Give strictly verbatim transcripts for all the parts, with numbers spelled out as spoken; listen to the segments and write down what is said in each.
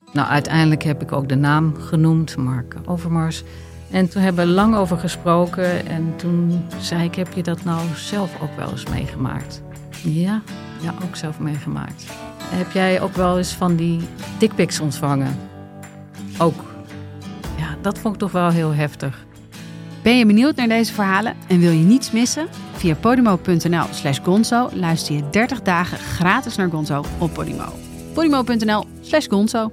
Nou, uiteindelijk heb ik ook de naam genoemd, Mark Overmars. En toen hebben we lang over gesproken. En toen zei ik, heb je dat nou zelf ook wel eens meegemaakt? Ja, ja, ook zelf meegemaakt. Heb jij ook wel eens van die dickpics ontvangen? Ook. Ja, dat vond ik toch wel heel heftig. Ben je benieuwd naar deze verhalen en wil je niets missen? Via podimo.nl slash gonzo luister je dertig dagen gratis naar Gonzo op Podimo. podimo.nl slash gonzo.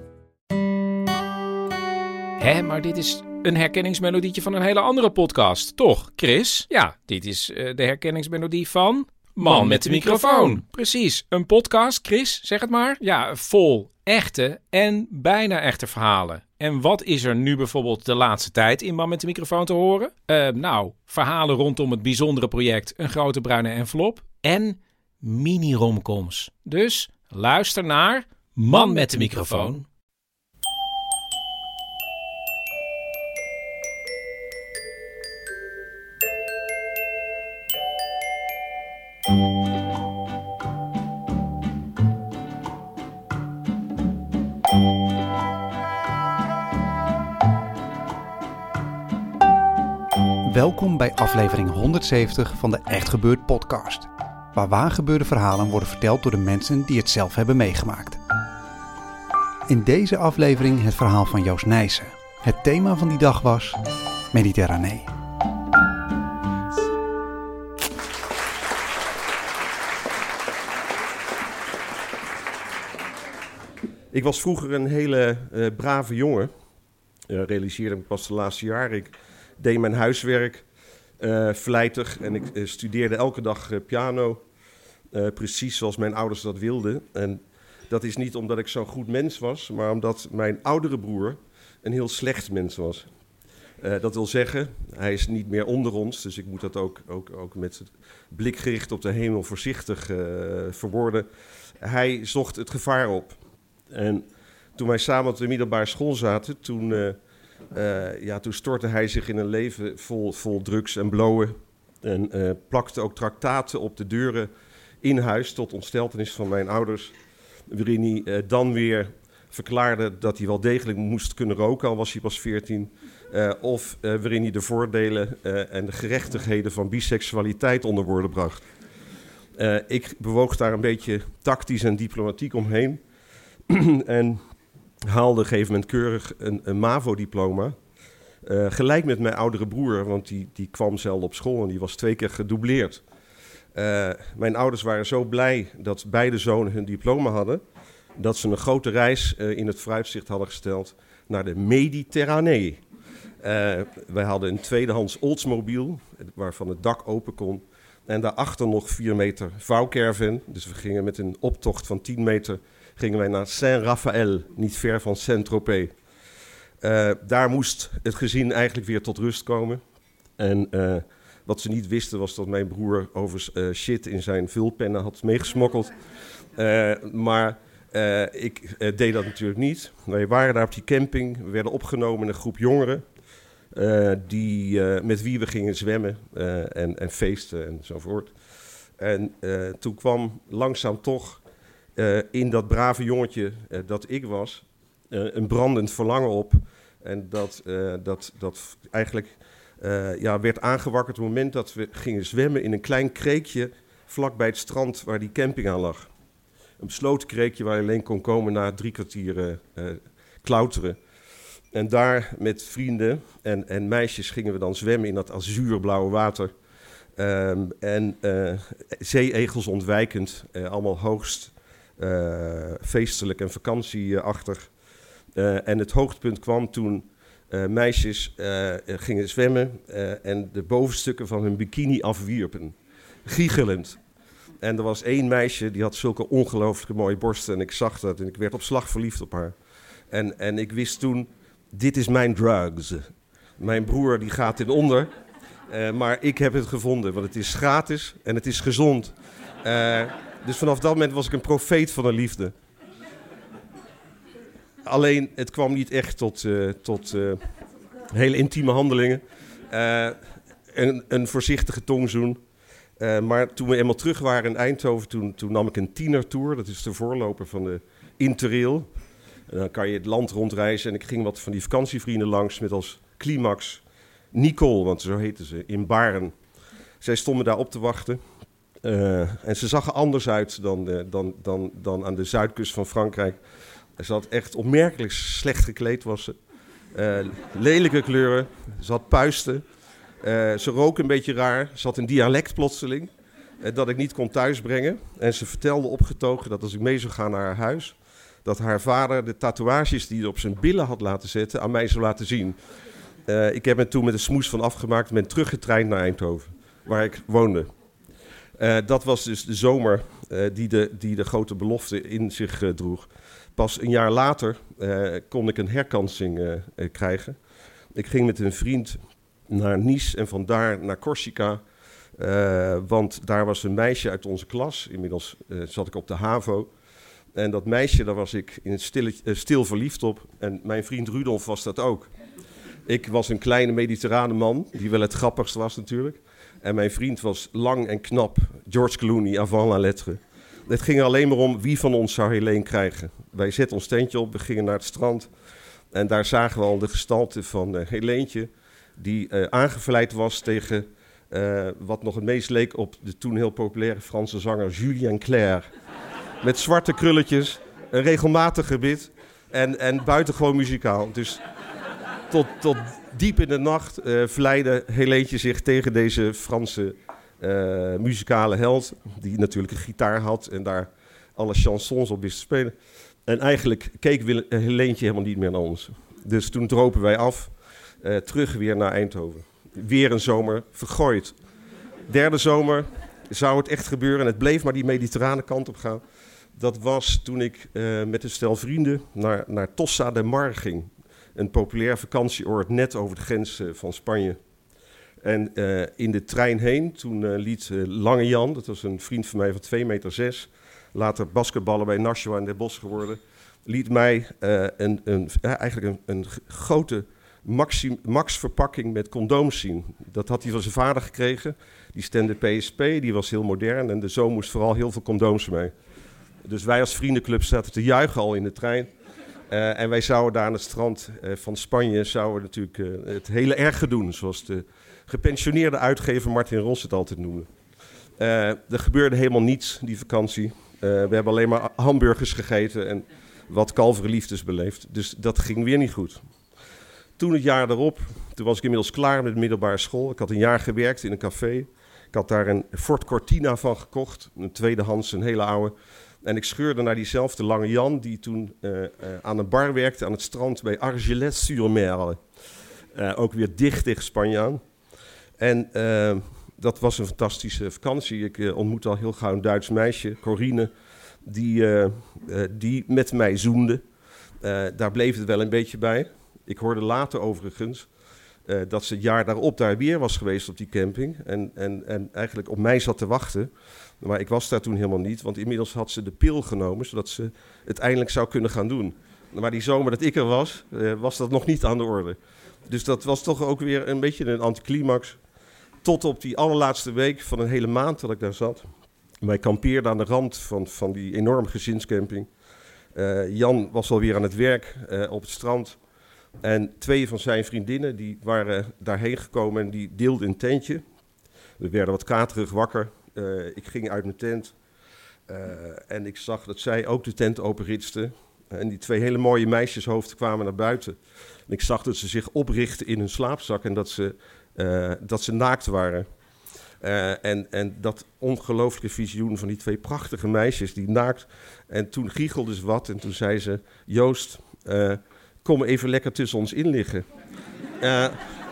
Hé, maar dit is een herkenningsmelodietje van een hele andere podcast, toch, Chris? Ja, dit is uh, de herkenningsmelodie van Man met de microfoon. Precies, een podcast, Chris, zeg het maar. Ja, vol echte en bijna echte verhalen. En wat is er nu bijvoorbeeld de laatste tijd in Man met de microfoon te horen? Uh, nou, verhalen rondom het bijzondere project Een Grote Bruine Envelop en mini-romcoms. Dus luister naar Man met de microfoon. Welkom bij aflevering honderdzeventig van de Echt Gebeurd podcast. Waar waargebeurde verhalen worden verteld door de mensen die het zelf hebben meegemaakt. In deze aflevering het verhaal van Joost Nijssen. Het thema van die dag was Mediterranee. Ik was vroeger een hele uh, brave jongen. Uh, realiseerde ik pas de laatste jaren. Ik deed mijn huiswerk uh, vlijtig en ik uh, studeerde elke dag uh, piano. Uh, precies zoals mijn ouders dat wilden. En dat is niet omdat ik zo'n goed mens was, maar omdat mijn oudere broer een heel slecht mens was. Uh, dat wil zeggen, hij is niet meer onder ons, dus ik moet dat ook, ook, ook met het blik gericht op de hemel voorzichtig uh, verwoorden. Hij zocht het gevaar op. En toen wij samen op de middelbare school zaten, toen, uh, uh, ja, toen stortte hij zich in een leven vol, vol drugs en blowen. En uh, plakte ook traktaten op de deuren in huis, tot ontsteltenis van mijn ouders. Waarin hij uh, dan weer verklaarde dat hij wel degelijk moest kunnen roken, al was hij pas veertien. Uh, of uh, waarin hij de voordelen uh, en de gerechtigheden van biseksualiteit onder woorden bracht. Uh, ik bewoog daar een beetje tactisch en diplomatiek omheen. En haalde op een gegeven moment keurig een, een MAVO-diploma. Uh, gelijk met mijn oudere broer, want die, die kwam zelden op school en die was twee keer gedoubleerd. Uh, mijn ouders waren zo blij dat beide zonen hun diploma hadden, dat ze een grote reis uh, in het vooruitzicht hadden gesteld naar de Mediterranee. Uh, wij hadden een tweedehands Oldsmobile, waarvan het dak open kon. En daarachter nog vier meter vouwcaravan. Dus we gingen met een optocht van tien meter gingen wij naar Saint-Raphaël, niet ver van Saint-Tropez. Uh, daar moest het gezin eigenlijk weer tot rust komen. En uh, wat ze niet wisten was dat mijn broer overigens uh, shit in zijn vulpennen had meegesmokkeld. Uh, maar uh, ik uh, deed dat natuurlijk niet. Wij waren daar op die camping, we werden opgenomen in een groep jongeren. Uh, die, uh, met wie we gingen zwemmen uh, en, en feesten enzovoort. En uh, toen kwam langzaam toch uh, in dat brave jongetje uh, dat ik was, uh, een brandend verlangen op. En dat, uh, dat, dat eigenlijk uh, ja, werd aangewakkerd op het moment dat we gingen zwemmen in een klein kreekje vlak bij het strand waar die camping aan lag. Een besloten kreekje waar je alleen kon komen na drie kwartier uh, uh, klauteren. En daar met vrienden en, en meisjes gingen we dan zwemmen in dat azuurblauwe water. Um, en uh, zeeegels ontwijkend, uh, allemaal hoogst uh, feestelijk en vakantieachtig. Uh, en het hoogtepunt kwam toen uh, meisjes uh, gingen zwemmen uh, en de bovenstukken van hun bikini afwierpen, giechelend. En er was één meisje die had zulke ongelooflijke mooie borsten en ik zag dat en ik werd op slag verliefd op haar. En, en ik wist toen, dit is mijn drugs. Mijn broer die gaat in onder, uh, maar ik heb het gevonden, want het is gratis en het is gezond. Uh, dus vanaf dat moment was ik een profeet van de liefde. Alleen, het kwam niet echt tot, uh, tot uh, hele intieme handelingen. Uh, een, een voorzichtige tongzoen. Uh, maar toen we eenmaal terug waren in Eindhoven, toen, toen nam ik een tienertour. Dat is de voorloper van de Interrail. En dan kan je het land rondreizen. En ik ging wat van die vakantievrienden langs met als climax Nicole, want zo heette ze, in Baren. Zij stonden daar op te wachten. Uh, en ze zag er anders uit dan, uh, dan, dan, dan aan de zuidkust van Frankrijk. Ze had echt opmerkelijk slecht gekleed, was ze. Uh, lelijke kleuren, ze had puisten. Uh, ze rook een beetje raar, ze had een dialect plotseling. Uh, dat ik niet kon thuisbrengen. En ze vertelde opgetogen dat als ik mee zou gaan naar haar huis, dat haar vader de tatoeages die hij op zijn billen had laten zetten aan mij zou laten zien. Uh, ik heb me toen met een smoes van afgemaakt en ben teruggetraind naar Eindhoven, waar ik woonde. Uh, dat was dus de zomer uh, die, de, die de grote belofte in zich uh, droeg. Pas een jaar later uh, kon ik een herkansing uh, uh, krijgen. Ik ging met een vriend naar Nice en vandaar naar Corsica. Uh, want daar was een meisje uit onze klas. Inmiddels uh, zat ik op de HAVO. En dat meisje, daar was ik in stil, uh, stil verliefd op. En mijn vriend Rudolf was dat ook. Ik was een kleine mediterrane man, die wel het grappigste was natuurlijk. En mijn vriend was lang en knap, George Clooney, avant la lettre. Het ging er alleen maar om wie van ons zou Helene krijgen. Wij zetten ons tentje op, we gingen naar het strand. En daar zagen we al de gestalte van uh, Heleentje, die uh, aangevleid was tegen uh, wat nog het meest leek op de toen heel populaire Franse zanger Julien Clerc. Met zwarte krulletjes, een regelmatig gebit en, en buitengewoon muzikaal. Dus tot, tot diep in de nacht uh, vleide Heleentje zich tegen deze Franse uh, muzikale held, die natuurlijk een gitaar had en daar alle chansons op wist te spelen. En eigenlijk keek Wille- Heleentje helemaal niet meer naar ons. Dus toen dropen wij af, uh, terug weer naar Eindhoven. Weer een zomer vergooid. Derde zomer zou het echt gebeuren en het bleef maar die mediterrane kant op gaan. Dat was toen ik uh, met een stel vrienden naar, naar Tossa de Mar ging. Een populair vakantieoord net over de grens uh, van Spanje. En uh, in de trein heen, toen uh, liet uh, Lange Jan, dat was een vriend van mij van twee meter zes, later basketballer bij Nashua en Den Bosch geworden, liet mij uh, een, een, uh, eigenlijk een, een grote maxi, max verpakking met condooms zien. Dat had hij van zijn vader gekregen. Die stemde P S P, die was heel modern en de zoon moest vooral heel veel condooms mee. Dus wij als vriendenclub zaten te juichen al in de trein. Uh, en wij zouden daar aan het strand uh, van Spanje zouden natuurlijk uh, het hele erge doen, zoals de gepensioneerde uitgever Martin Ros het altijd noemde. Uh, er gebeurde helemaal niets die vakantie. Uh, we hebben alleen maar hamburgers gegeten en wat kalverenliefdes beleefd. Dus dat ging weer niet goed. Toen het jaar daarop, toen was ik inmiddels klaar met de middelbare school. Ik had een jaar gewerkt in een café. Ik had daar een Ford Cortina van gekocht, een tweedehands, een hele oude. En ik scheurde naar diezelfde Lange Jan, die toen uh, uh, aan een bar werkte aan het strand bij Argelès-sur-Mer. Uh, ook weer dicht tegen Spanje aan. En uh, dat was een fantastische vakantie. Ik uh, ontmoette al heel gauw een Duits meisje, Corine, die, uh, uh, die met mij zoende. Uh, daar bleef het wel een beetje bij. Ik hoorde later overigens uh, dat ze het jaar daarop daar weer was geweest op die camping. En, en, en eigenlijk op mij zat te wachten. Maar ik was daar toen helemaal niet, want inmiddels had ze de pil genomen, zodat ze het eindelijk zou kunnen gaan doen. Maar die zomer dat ik er was, uh, was dat nog niet aan de orde. Dus dat was toch ook weer een beetje een anticlimax. Tot op die allerlaatste week van een hele maand dat ik daar zat. Wij kampeerden aan de rand van, van die enorme gezinscamping. Uh, Jan was alweer aan het werk uh, op het strand. En twee van zijn vriendinnen die waren daarheen gekomen en die deelden een tentje. We werden wat katerig wakker. Uh, ik ging uit mijn tent uh, en ik zag dat zij ook de tent openritsten. En die twee hele mooie meisjeshoofden kwamen naar buiten. En ik zag dat ze zich oprichtten in hun slaapzak en dat ze, uh, dat ze naakt waren. Uh, en, en dat ongelooflijke visioen van die twee prachtige meisjes die naakt. En toen giechelde ze wat en toen zei ze, Joost, uh, kom even lekker tussen ons in liggen. Uh,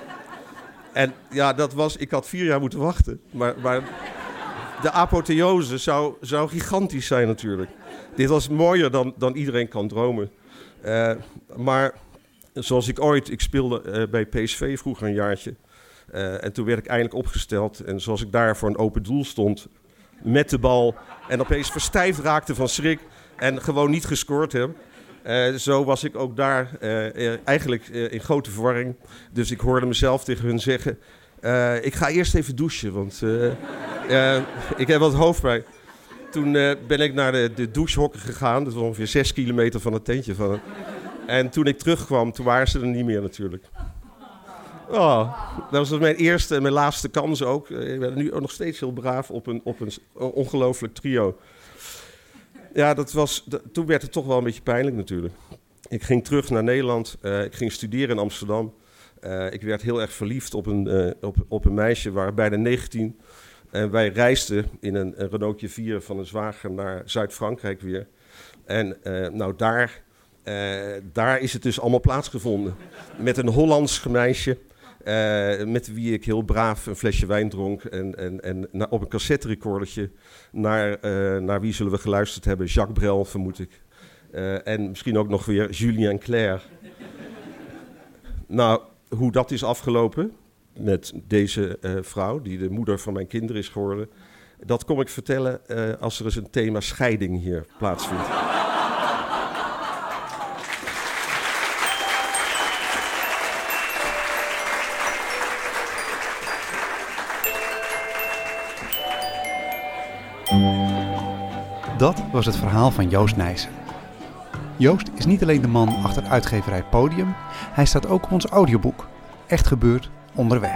en ja, dat was, ik had vier jaar moeten wachten, maar... maar de apotheose zou, zou gigantisch zijn natuurlijk. Dit was mooier dan, dan iedereen kan dromen. Uh, maar zoals ik ooit, ik speelde uh, bij P S V vroeger een jaartje. Uh, en toen werd ik eindelijk opgesteld. En zoals ik daar voor een open doel stond met de bal. En opeens verstijfd raakte van schrik en gewoon niet gescoord heb. Uh, zo was ik ook daar uh, uh, eigenlijk uh, in grote verwarring. Dus ik hoorde mezelf tegen hun zeggen... Uh, ik ga eerst even douchen, want uh, uh, ik heb wat hoofdpijn. toen uh, ben ik naar de, de douchehokken gegaan. Dat was ongeveer zes kilometer van het tentje van. En toen ik terugkwam, toen waren ze er niet meer natuurlijk. Oh, dat was mijn eerste en mijn laatste kans ook. Ik ben nu ook nog steeds heel braaf op een, op een ongelooflijk trio. Ja, dat was, dat, toen werd het toch wel een beetje pijnlijk natuurlijk. Ik ging terug naar Nederland. Uh, ik ging studeren in Amsterdam. Uh, ik werd heel erg verliefd op een, uh, op, op een meisje, we waren bijna negentien. En wij reisden in een, een Renaultje vier van een zwager naar Zuid-Frankrijk weer. En uh, nou daar, uh, daar is het dus allemaal plaatsgevonden. Met een Hollands meisje, uh, met wie ik heel braaf een flesje wijn dronk. En, en, en na, op een cassette-recordertje naar, uh, naar wie zullen we geluisterd hebben? Jacques Brel, vermoed ik. Uh, en misschien ook nog weer Julien Clerc. Nou, hoe dat is afgelopen met deze uh, vrouw, die de moeder van mijn kinderen is geworden, dat kom ik vertellen uh, als er eens een thema scheiding hier plaatsvindt. Dat was het verhaal van Joost Nijssen. Joost is niet alleen de man achter uitgeverij Podium, hij staat ook op ons audioboek, Echt Gebeurd Onderweg.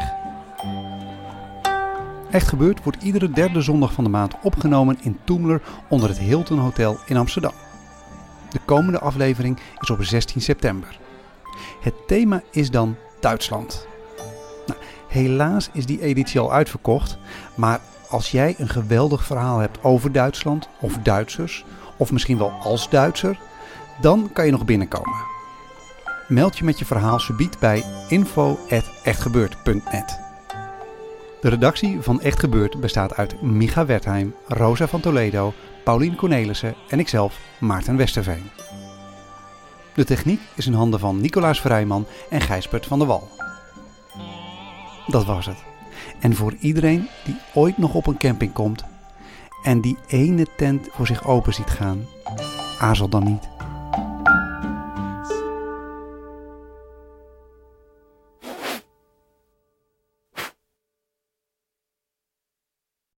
Echt Gebeurd wordt iedere derde zondag van de maand opgenomen in Toemler onder het Hilton Hotel in Amsterdam. De komende aflevering is op zestien september. Het thema is dan Duitsland. Nou, helaas is die editie al uitverkocht, maar als jij een geweldig verhaal hebt over Duitsland of Duitsers, of misschien wel als Duitser, dan kan je nog binnenkomen. Meld je met je verhaal subiet bij info at echtgebeurd punt net. De redactie van Echt Gebeurd bestaat uit Micha Wertheim, Rosa van Toledo, Paulien Cornelissen en ikzelf, Maarten Westerveen. De techniek is in handen van Nicolaas Vrijman en Gijsbert van der Wal. Dat was het. En voor iedereen die ooit nog op een camping komt en die ene tent voor zich open ziet gaan, aarzel dan niet.